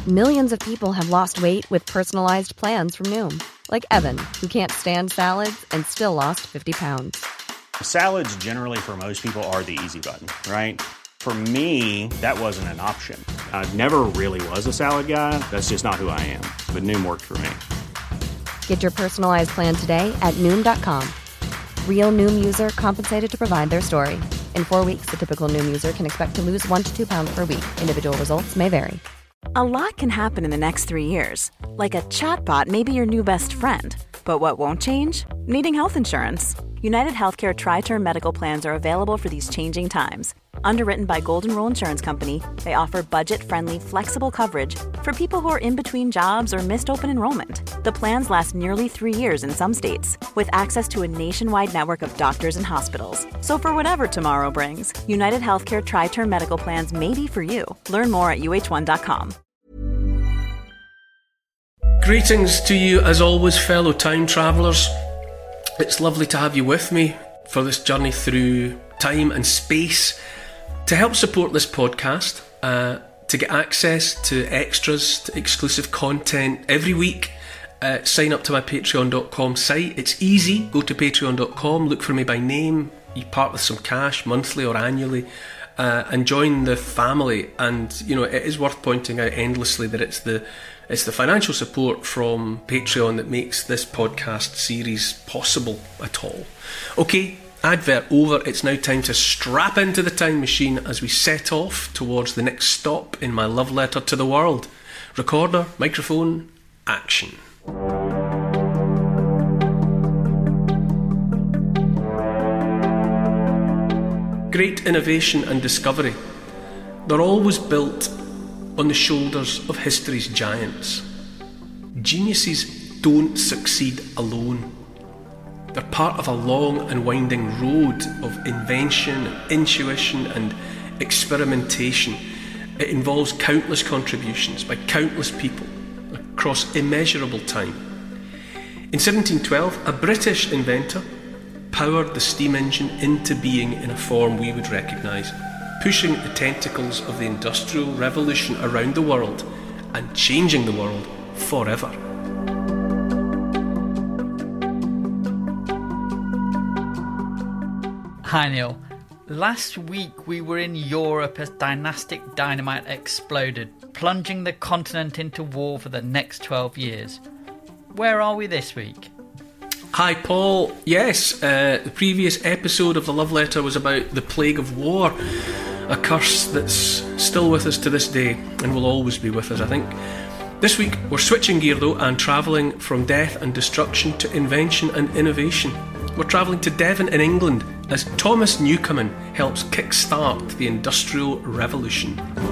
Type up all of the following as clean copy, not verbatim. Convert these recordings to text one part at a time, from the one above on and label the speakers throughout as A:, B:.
A: Millions of people have lost weight with personalized plans from Noom. Like Evan, who can't stand salads and still lost 50 pounds.
B: Salads generally for most people are the easy button, right? For me, that wasn't an option. I never really was a salad guy. That's just not who I am. But Noom worked for me.
A: Get your personalized plan today at Noom.com. Real Noom user compensated to provide their story. In 4 weeks, the typical Noom user can expect to lose 1 to 2 pounds per week. Individual results may vary.
C: A lot can happen in the next 3 years. Like a chatbot may be your new best friend. But what won't change? Needing health insurance. United Healthcare Tri-Term Medical Plans are available for these changing times. Underwritten by Golden Rule Insurance Company, they offer budget-friendly, flexible coverage for people who are in between jobs or missed open enrollment. The plans last nearly 3 years in some states, with access to a nationwide network of doctors and hospitals. So for whatever tomorrow brings, United Healthcare Tri-Term Medical Plans may be for you. Learn more at uh1.com.
D: Greetings to you as always, fellow time travellers. It's lovely to have you with me for this journey through time and space. To help support this podcast, to get access to extras, to exclusive content every week, sign up to my patreon.com site. It's easy. Go to patreon.com, look for me by name, you part with some cash monthly or annually, and join the family. And you know, it is worth pointing out endlessly that it's the financial support from Patreon that makes this podcast series possible at all. Okay, advert over. It's now time to strap into the time machine as we set off towards the next stop in my love letter to the world. Recorder, microphone, action. Great innovation and discovery. They're always built on the shoulders of history's giants. Geniuses don't succeed alone. They're part of a long and winding road of invention, intuition and experimentation. It involves countless contributions by countless people across immeasurable time. In 1712, a British inventor powered the steam engine into being in a form we would recognise, pushing the tentacles of the Industrial Revolution around the world and changing the world forever.
E: Hi Neil. Last week we were in Europe as dynastic dynamite exploded, plunging the continent into war for the next 12 years. Where are we this week?
D: Hi Paul. Yes, the previous episode of The Love Letter was about the plague of war, a curse that's still with us to this day and will always be with us, I think. This week we're switching gear though and travelling from death and destruction to invention and innovation. We're travelling to Devon in England as Thomas Newcomen helps kick-start the Industrial Revolution.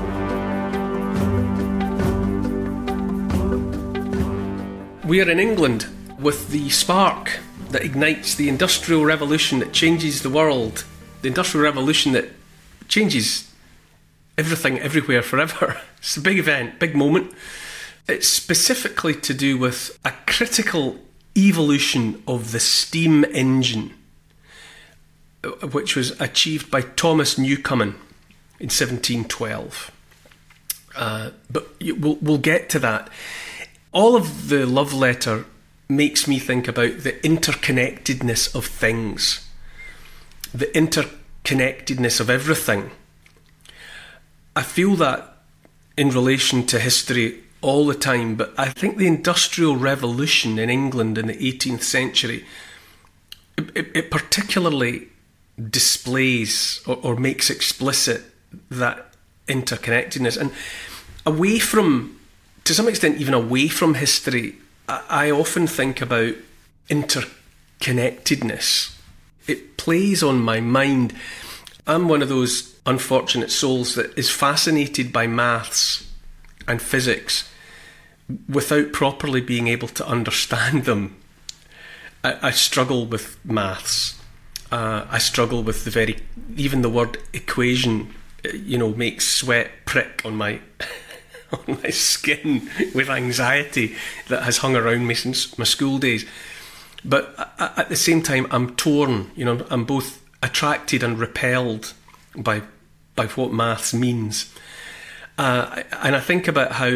D: We are in England with the spark that ignites the Industrial Revolution that changes the world. The Industrial Revolution that changes everything, everywhere, forever. It's a big event, big moment. It's specifically to do with a critical evolution of the steam engine, which was achieved by Thomas Newcomen in 1712. But we'll get to that. All of the love letter makes me think about the interconnectedness of things, the interconnectedness of everything. I feel that in relation to history all the time, but I think the Industrial Revolution in England in the 18th century, it particularly displays or makes explicit that interconnectedness. And away from, to some extent even away from history, I often think about interconnectedness. It plays on my mind. I'm one of those unfortunate souls that is fascinated by maths and physics without properly being able to understand them. I struggle with maths. I struggle with even the word equation, makes sweat prick on my on my skin with anxiety that has hung around me since my school days. But at the same time, I'm torn. I'm both attracted and repelled by what maths means. And I think about how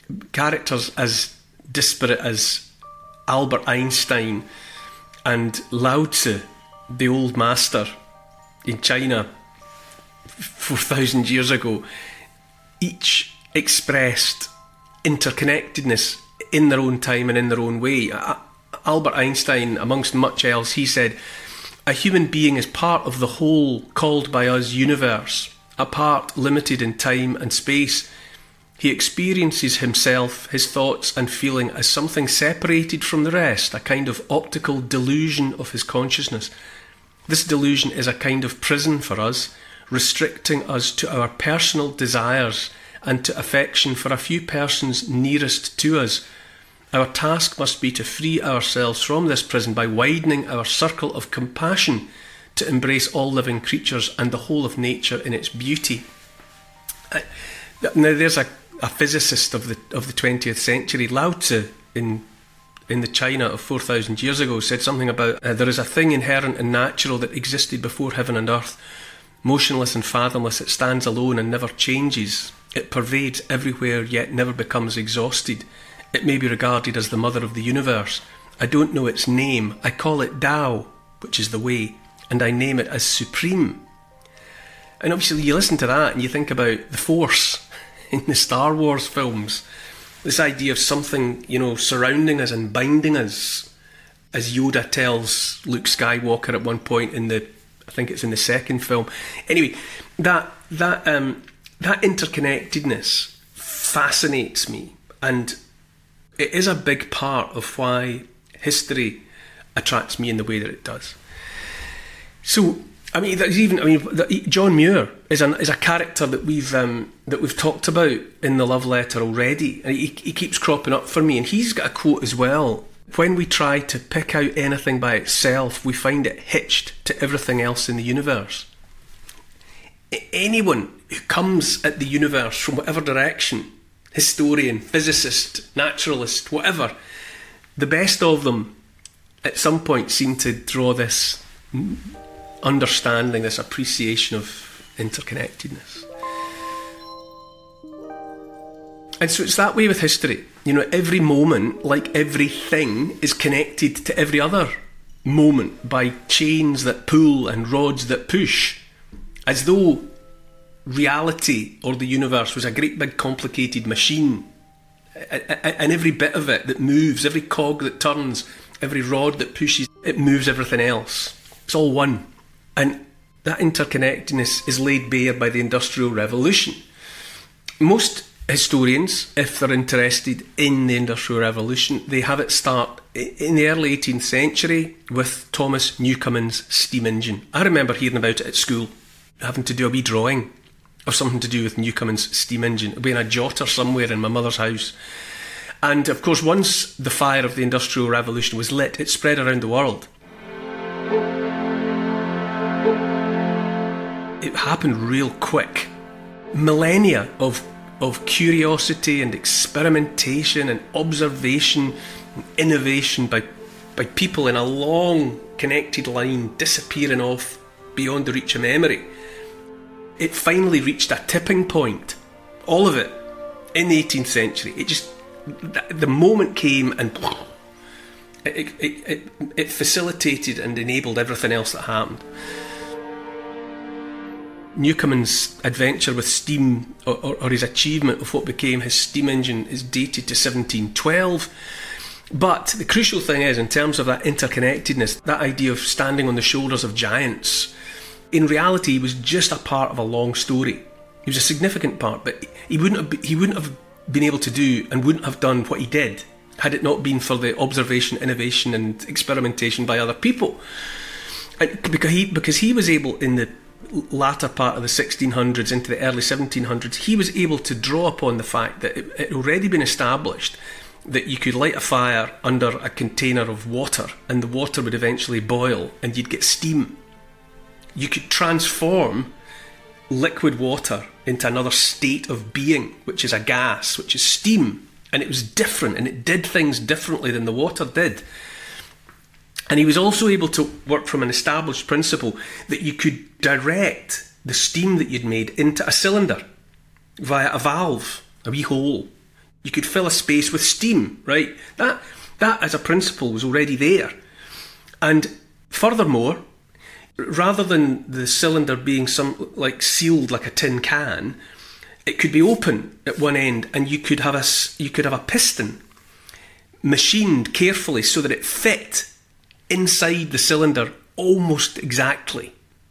D: characters as disparate as Albert Einstein and Lao Tzu, the old master in China 4,000 years ago, each expressed interconnectedness in their own time and in their own way. Albert Einstein, amongst much else, he said, "A human being is part of the whole called by us universe, a part limited in time and space. He experiences himself, his thoughts and feeling as something separated from the rest, a kind of optical delusion of his consciousness. This delusion is a kind of prison for us, restricting us to our personal desires and to affection for a few persons nearest to us. Our task must be to free ourselves from this prison by widening our circle of compassion to embrace all living creatures and the whole of nature in its beauty." Now, there's a physicist of the 20th century, Lao Tzu, in the China of 4,000 years ago, said something about there is a thing inherent and natural that existed before heaven and earth. Motionless and fathomless, it stands alone and never changes. It pervades everywhere, yet never becomes exhausted. It may be regarded as the mother of the universe. I don't know its name. I call it Tao, which is the way, and I name it as supreme. And obviously you listen to that and you think about the Force in the Star Wars films. This idea of something, surrounding us and binding us, as Yoda tells Luke Skywalker at one point I think it's in the second film. Anyway, that interconnectedness fascinates me, and it is a big part of why history attracts me in the way that it does. So, John Muir is a character that we've talked about in the love letter already, and he keeps cropping up for me. And he's got a quote as well: "When we try to pick out anything by itself, we find it hitched to everything else in the universe." Anyone who comes at the universe from whatever direction, historian, physicist, naturalist, whatever, the best of them at some point seem to draw this understanding, this appreciation of interconnectedness. And so it's that way with history. Every moment, like everything, is connected to every other moment by chains that pull and rods that push, as though reality or the universe was a great big complicated machine, and every bit of it that moves, every cog that turns, every rod that pushes, it moves everything else. It's all one. And that interconnectedness is laid bare by the Industrial Revolution. Most historians, if they're interested in the Industrial Revolution, they have it start in the early 18th century with Thomas Newcomen's steam engine. I remember hearing about it at school, having to do a wee drawing of something to do with Newcomen's steam engine. It'll be in a jotter somewhere in my mother's house. And of course, once the fire of the Industrial Revolution was lit, it spread around the world. It happened real quick. Millennia of curiosity and experimentation and observation and innovation by people in a long connected line disappearing off beyond the reach of memory. It finally reached a tipping point, all of it, in the 18th century. The moment came and it facilitated and enabled everything else that happened. Newcomen's adventure with steam, or his achievement of what became his steam engine, is dated to 1712. But the crucial thing is, in terms of that interconnectedness, that idea of standing on the shoulders of giants, in reality he was just a part of a long story. He was a significant part, but he wouldn't have been able to do and wouldn't have done what he did had it not been for the observation, innovation and experimentation by other people. And because he was able, in the latter part of the 1600s into the early 1700s, he was able to draw upon the fact that it had already been established that you could light a fire under a container of water and the water would eventually boil and you'd get steam. You could transform liquid water into another state of being, which is a gas, which is steam, and it was different and it did things differently than the water did. And he was also able to work from an established principle that you could direct the steam that you'd made into a cylinder via a valve, a wee hole. You could fill a space with steam, right? That as a principle was already there. And furthermore, rather than the cylinder being sealed like a tin can, it could be open at one end, and you could have a piston machined carefully so that it fit inside the cylinder almost exactly.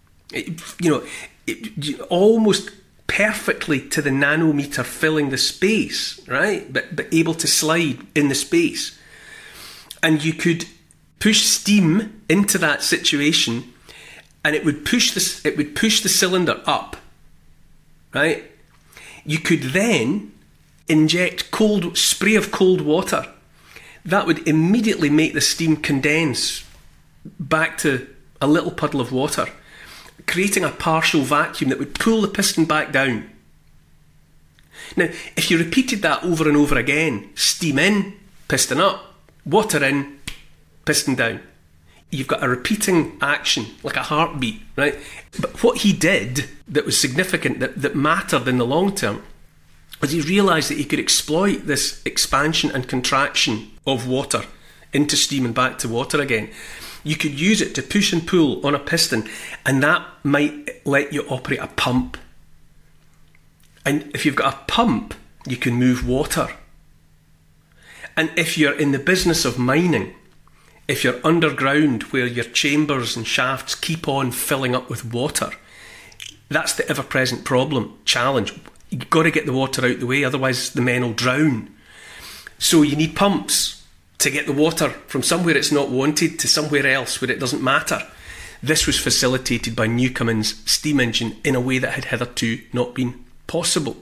D: Almost perfectly to the nanometer, filling the space, right? But able to slide in the space. And you could push steam into that situation, and it would push the cylinder up, right? You could then inject spray of cold water. That would immediately make the steam condense back to a little puddle of water, creating a partial vacuum that would pull the piston back down. Now, if you repeated that over and over again, steam in, piston up, water in, piston down, you've got a repeating action, like a heartbeat, right? But what he did that was significant, that mattered in the long term, was he realised that he could exploit this expansion and contraction of water into steam and back to water again. You could use it to push and pull on a piston, and that might let you operate a pump. And if you've got a pump, you can move water. And if you're in the business of mining, if you're underground where your chambers and shafts keep on filling up with water, that's the ever-present challenge. You've got to get the water out the way, otherwise the men will drown. So you need pumps to get the water from somewhere it's not wanted to somewhere else where it doesn't matter. This was facilitated by Newcomen's steam engine in a way that had hitherto not been possible.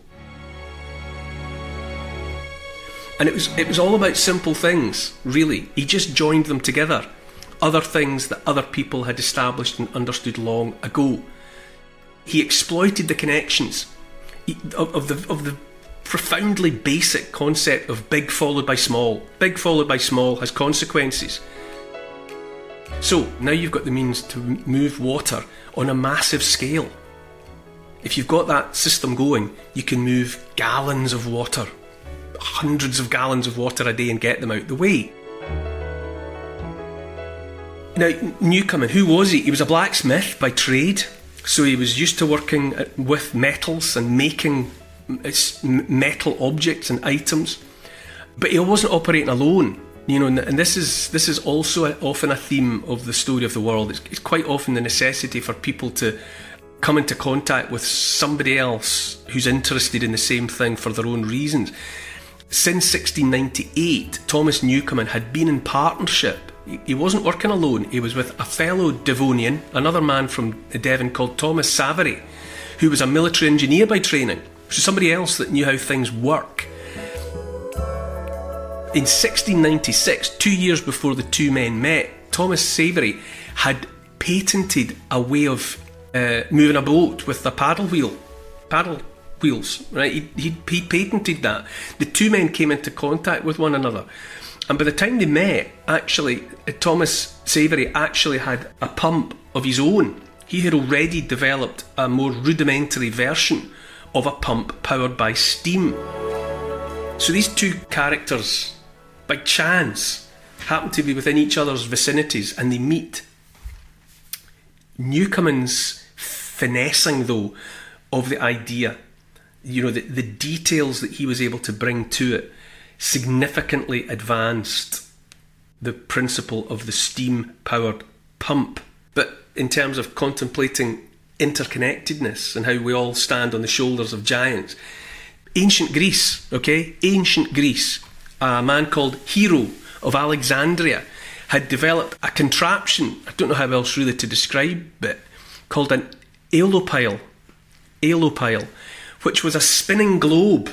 D: And it was all about simple things, really. He just joined them together. Other things that other people had established and understood long ago. He exploited the connections of the profoundly basic concept of big followed by small. Big followed by small has consequences. So now you've got the means to move water on a massive scale. If you've got that system going, you can move gallons of water, hundreds of gallons of water a day, and get them out the way. Now, Newcomen, who was he? He was a blacksmith by trade, so he was used to working with metals and making metal objects and items. But he wasn't operating alone, and this is also often a theme of the story of the world. It's quite often the necessity for people to come into contact with somebody else who's interested in the same thing for their own reasons. Since 1698, Thomas Newcomen had been in partnership. He wasn't working alone. He was with a fellow Devonian, another man from Devon called Thomas Savary, who was a military engineer by training. So somebody else that knew how things work. In 1696, 2 years before the two men met, Thomas Savary had patented a way of moving a boat with a paddle wheels, right? He patented that. The two men came into contact with one another, and by the time they met, actually, Thomas Savary actually had a pump of his own. He had already developed a more rudimentary version of a pump powered by steam. So these two characters, by chance, happen to be within each other's vicinities, and they meet. Newcomen's finessing, though, of the idea, the details that he was able to bring to it, significantly advanced the principle of the steam-powered pump. But in terms of contemplating interconnectedness and how we all stand on the shoulders of giants, ancient Greece, a man called Hero of Alexandria had developed a contraption, I don't know how else really to describe it, called an aeolipile, which was a spinning globe.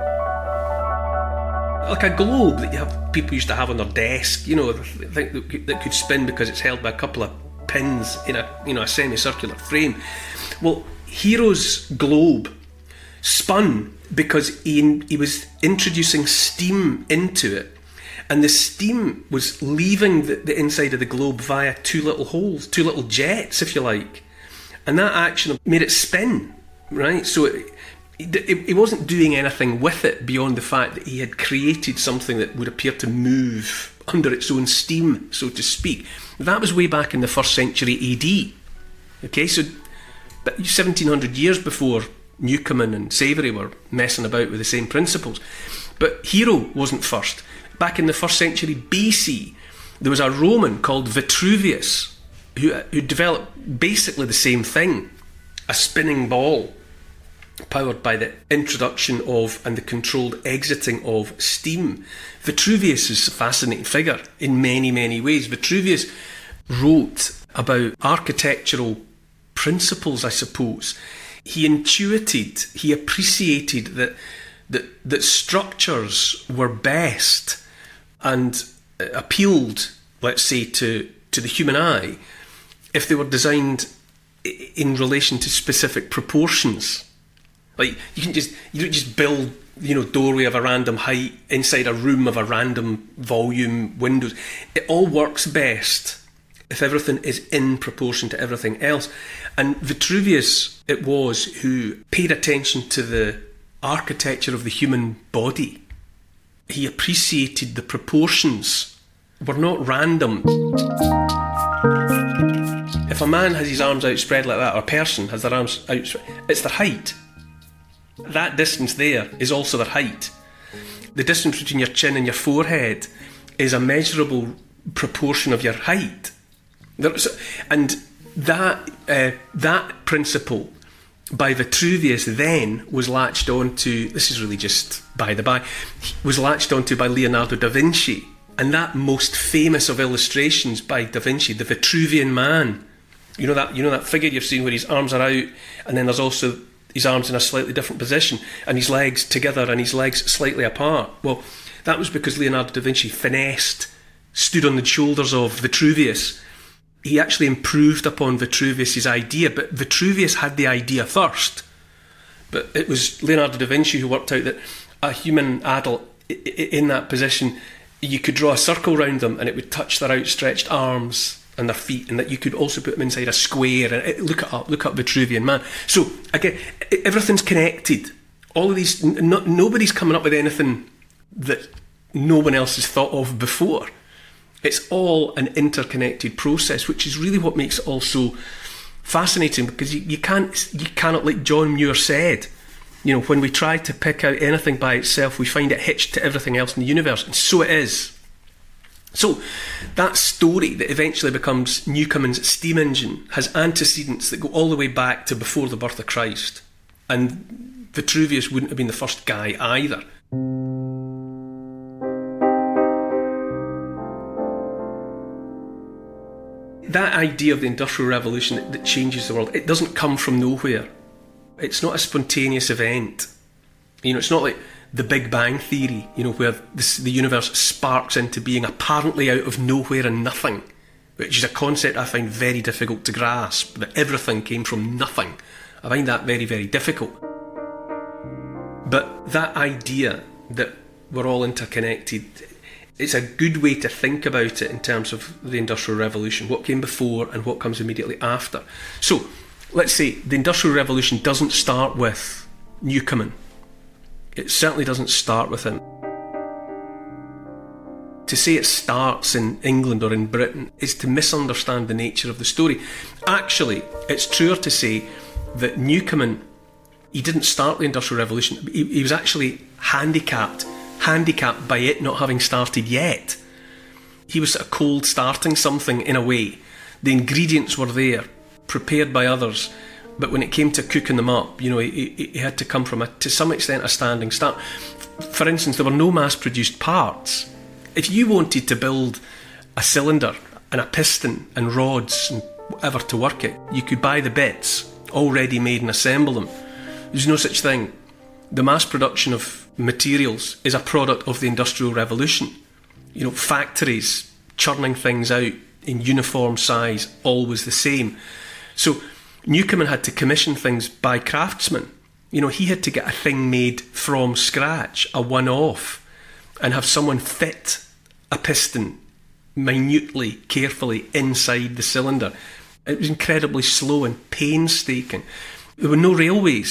D: Like a globe that people used to have on their desk, that could spin because it's held by a couple of pins in a semicircular frame. Well, Hero's globe spun because he was introducing steam into it, and the steam was leaving the inside of the globe via two little holes, two little jets, if you like, and that action made it spin, right? So he wasn't doing anything with it beyond the fact that he had created something that would appear to move under its own steam, so to speak. That was way back in the 1st century AD. Okay, so 1700 years before Newcomen and Savary were messing about with the same principles. But Hero wasn't first. Back in the 1st century BC, there was a Roman called Vitruvius who developed basically the same thing, a spinning ball powered by the introduction of and the controlled exiting of steam. Vitruvius is a fascinating figure in many, many ways. Vitruvius wrote about architectural principles, I suppose. He appreciated that structures were best and appealed, let's say, to the human eye if they were designed in relation to specific proportions. Like, you don't just build, doorway of a random height inside a room of a random volume, windows. It all works best if everything is in proportion to everything else. And Vitruvius it was who paid attention to the architecture of the human body. He appreciated the proportions were not random. If a man has his arms outspread like that, or a person has their arms outspread, it's their height. That distance there is also their height. The distance between your chin and your forehead is a measurable proportion of your height. And that principle by Vitruvius then was latched onto, this is really just by the by, was latched onto by Leonardo da Vinci. And that most famous of illustrations by da Vinci, the Vitruvian Man, you know that figure you've seen where his arms are out and then there's also his arms in a slightly different position and his legs together and his legs slightly apart. Well, that was because Leonardo da Vinci stood on the shoulders of Vitruvius. He actually improved upon Vitruvius's idea, but Vitruvius had the idea first. But it was Leonardo da Vinci who worked out that a human adult in that position, you could draw a circle around them and it would touch their outstretched arms and their feet, and that you could also put them inside a square. And look up Vitruvian Man. So again, everything's connected. All of these, nobody's coming up with anything that no one else has thought of before. It's all an interconnected process, which is really what makes it all so fascinating, because you cannot, like John Muir said, when we try to pick out anything by itself, we find it hitched to everything else in the universe, and so it is. So that story that eventually becomes Newcomen's steam engine has antecedents that go all the way back to before the birth of Christ, and Vitruvius wouldn't have been the first guy either. That idea of the Industrial Revolution that changes the world, it doesn't come from nowhere. It's not a spontaneous event. It's not like the Big Bang Theory, where the universe sparks into being apparently out of nowhere and nothing, which is a concept I find very difficult to grasp, that everything came from nothing. I find that very, very difficult. But that idea that we're all interconnected, it's a good way to think about it in terms of the Industrial Revolution, what came before and what comes immediately after. So, let's say the Industrial Revolution doesn't start with Newcomen. It certainly doesn't start with him. To say it starts in England or in Britain is to misunderstand the nature of the story. Actually, it's truer to say that Newcomen, he didn't start the Industrial Revolution. He was actually handicapped by it not having started yet. He was sort of cold starting something in a way. The ingredients were there, prepared by others, but when it came to cooking them up, he had to come from, to some extent, a standing start. For instance, there were no mass-produced parts. If you wanted to build a cylinder and a piston and rods and whatever to work it, you could buy the bits already made and assemble them. There's no such thing. The mass production of materials is a product of the Industrial Revolution. Factories churning things out in uniform size, always the same. So Newcomen had to commission things by craftsmen. He had to get a thing made from scratch, a one-off, and have someone fit a piston minutely, carefully inside the cylinder. It was incredibly slow and painstaking. There were no railways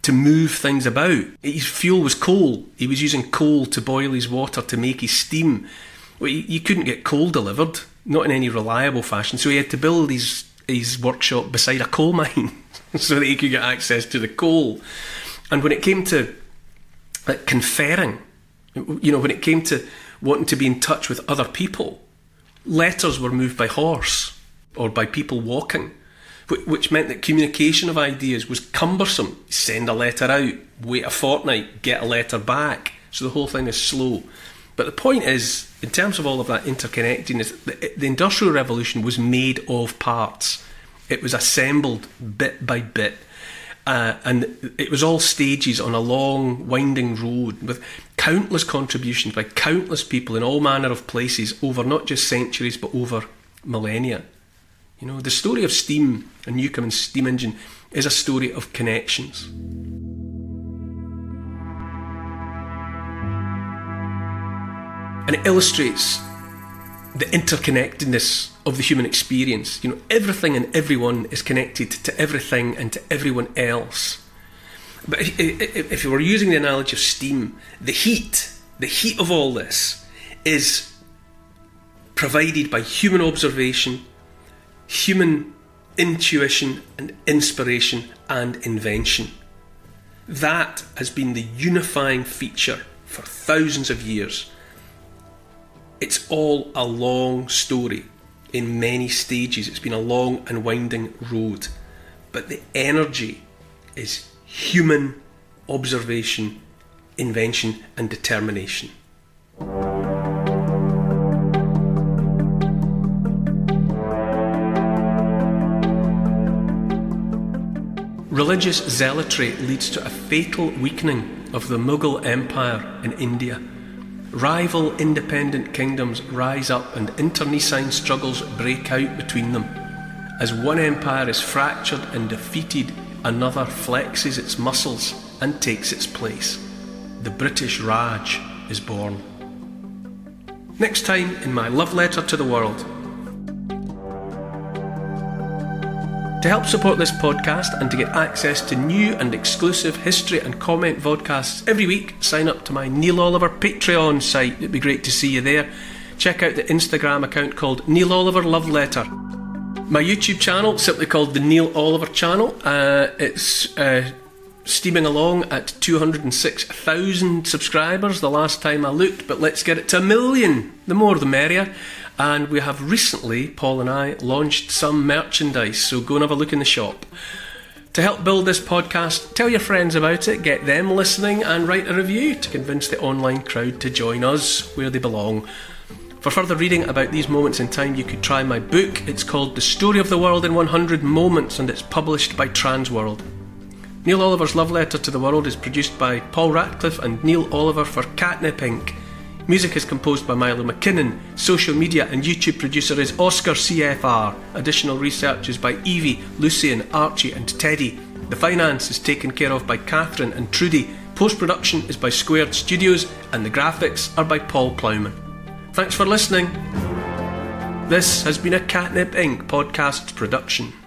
D: to move things about. His fuel was coal. He was using coal to boil his water to make his steam. Well, you couldn't get coal delivered, not in any reliable fashion, so he had to build his workshop beside a coal mine so that he could get access to the coal. And when it came to conferring, when it came to wanting to be in touch with other people, letters were moved by horse or by people walking, which meant that communication of ideas was cumbersome. Send a letter out, wait a fortnight, get a letter back. So the whole thing is slow. But the point is, in terms of all of that interconnectedness, the Industrial Revolution was made of parts. It was assembled bit by bit. And it was all stages on a long, winding road with countless contributions by countless people in all manner of places over not just centuries, but over millennia. The story of steam and Newcomen's steam engine is a story of connections. And it illustrates the interconnectedness of the human experience. Everything and everyone is connected to everything and to everyone else. But if you were using the analogy of steam, the heat of all this is provided by human observation, human intuition and inspiration and invention. That has been the unifying feature for thousands of years. It's all a long story in many stages. It's been a long and winding road. But the energy is human observation, invention and determination. Religious zealotry leads to a fatal weakening of the Mughal Empire in India. Rival independent kingdoms rise up and internecine struggles break out between them. As one empire is fractured and defeated, another flexes its muscles and takes its place. The British Raj is born. Next time in my love letter to the world. To help support this podcast and to get access to new and exclusive history and comment vodcasts every week, sign up to my Neil Oliver Patreon site. It'd be great to see you there. Check out the Instagram account called Neil Oliver Love Letter. My YouTube channel, simply called the Neil Oliver Channel. It's steaming along at 206,000 subscribers the last time I looked, but let's get it to 1 million. The more the merrier. And we have recently, Paul and I, launched some merchandise, so go and have a look in the shop. To help build this podcast, tell your friends about it, get them listening, and write a review to convince the online crowd to join us where they belong. For further reading about these moments in time, you could try my book. It's called The Story of the World in 100 Moments, and it's published by Transworld. Neil Oliver's Love Letter to the World is produced by Paul Ratcliffe and Neil Oliver for Catnip Inc. Music is composed by Milo McKinnon. Social media and YouTube producer is Oscar CFR. Additional research is by Evie, Lucian, Archie and Teddy. The finance is taken care of by Catherine and Trudy. Post-production is by Squared Studios and the graphics are by Paul Plowman. Thanks for listening. This has been a Catnip Inc. podcast production.